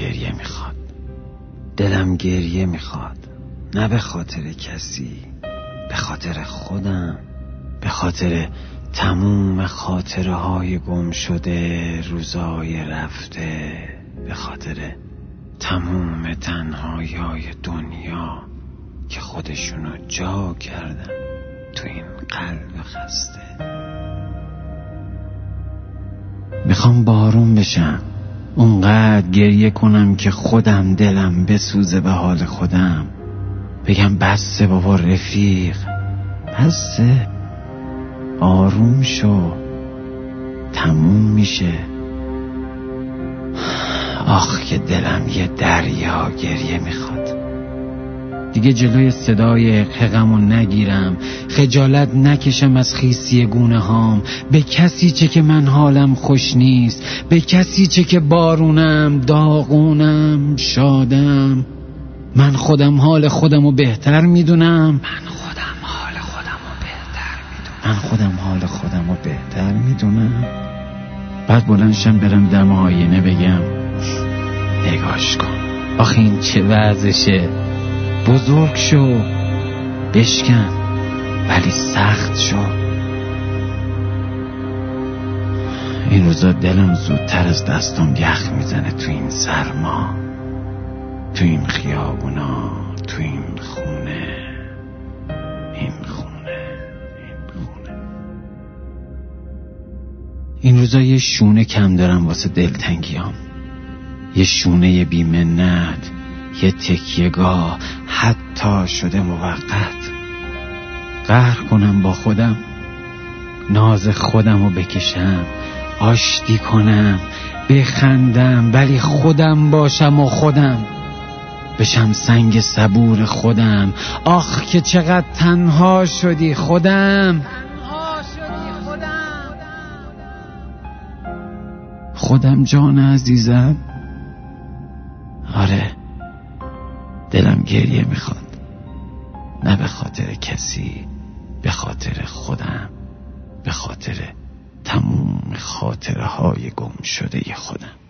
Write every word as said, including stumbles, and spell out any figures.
گریه میخواد. دلم گریه میخواد، نه به خاطر کسی، به خاطر خودم، به خاطر تموم خاطره های گم شده، روزای رفته، به خاطر تموم تنهایی های دنیا که خودشونو جا کردن تو این قلب خسته. میخوام بارون بشم، اونقدر گریه کنم که خودم دلم بسوزه به حال خودم، بگم بسه بابا رفیق، بسه، آروم شو، تموم میشه. آخ که دلم یه دریا گریه میخواد. دیگه جلوی صدای حقمو نگیرم، خجالت نکشم از خیسی گونه هام، به کسی چه که من حالم خوش نیست، به کسی چه که بارونم، داغونم، شادم. من خودم حال خودمو بهتر میدونم، من خودم حال خودمو بهتر میدونم، من خودم حال خودمو بهتر میدونم. بعد بلندشم برم دم آینه بگم نگاش کن، آخه این چه وضعشه، بزرگ شو، بشکن، ولی سخت شو. این روزا دلم زودتر از دستم یخ میزنه تو این سرما، تو این خیابونا، تو این خونه، این خونه، این خونه. این روزا یه شونه کم دارم واسه دلتنگیام، یه شونه بی منت، یه تکیه‌گاه حتی شده موقت. قهر کنم با خودم، ناز خودمو بکشم، آشتی کنم، بخندم، ولی خودم باشم و خودم بشم سنگ صبور خودم. آخ که چقدر تنها شدی خودم، خودم جان عزیزم. آره دلم گریه میخواد، نه به خاطر کسی، به خاطر خودم، به خاطر تموم خاطره های گم شده خودم.